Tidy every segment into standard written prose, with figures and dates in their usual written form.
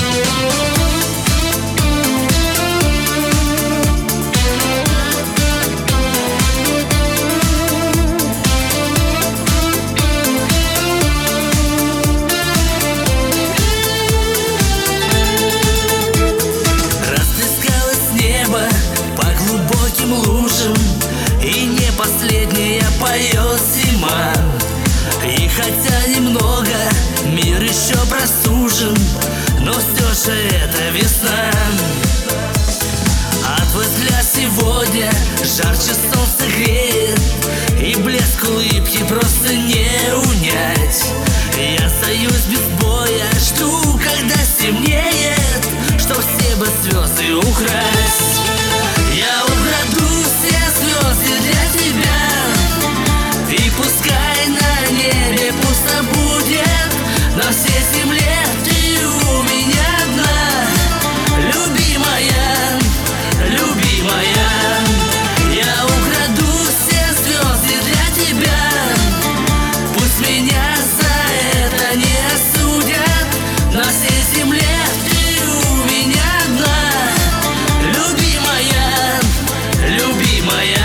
Лужам, и не последняя поет зима. И хотя немного мир еще простужен, но все же это весна. А твой взгляд сегодня жарче солнце греет, и блеск улыбки просто не унять. Я остаюсь без боя, жду, когда стемнеет, чтоб все бы звезды украсть. Я украду все звезды для тебя, и пускай на небе пусто будет, на всей земле ты у меня одна, любимая, любимая. Я украду все звезды для тебя, пусть меня за это не осудят, на всей земле ты у меня одна, любимая, любимая.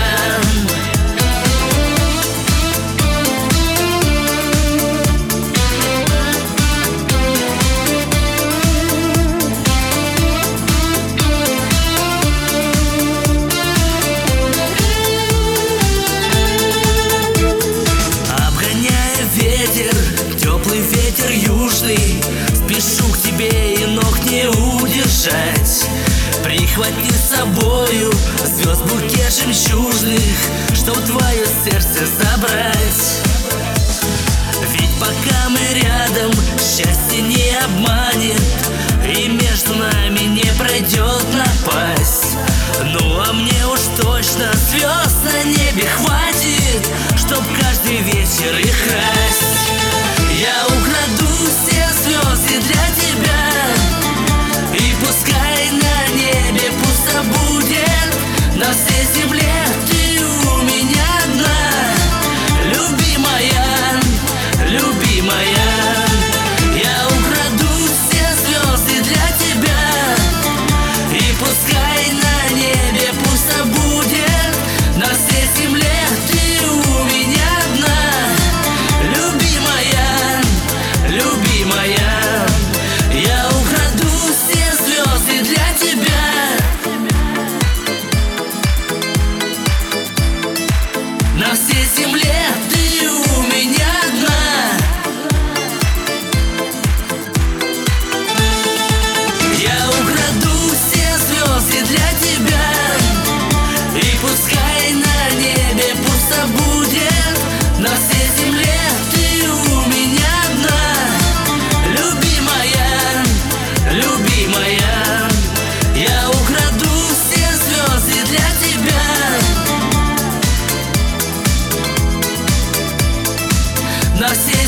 Обгоняя ветер, теплый ветер южный, спешу к тебе и ног не удержать. Прихвати с собою звезд букет жемчужных, чтоб твое сердце забрать. Ведь пока мы рядом, счастье не обманет, и между нами не пройдет напасть. Ну а мне уж точно звезд на небе хватит, чтоб каждый вечер их красть. Я украду все звезды для тебя, и пускай на небе пусто будет, на всей земле ты у меня одна, любимая, любимая. Я украду все звезды для тебя, и пускай на небе пусто будет, на всей земле ты у меня одна, любимая, любимая. Я украду все звезды для тебя, на всей земле ты у меня одна. Я украду все звезды для тебя, и пускай на небе пусто будет, на всей земле ты у меня одна, любимая, любимая. Я украду все звезды для тебя, на всей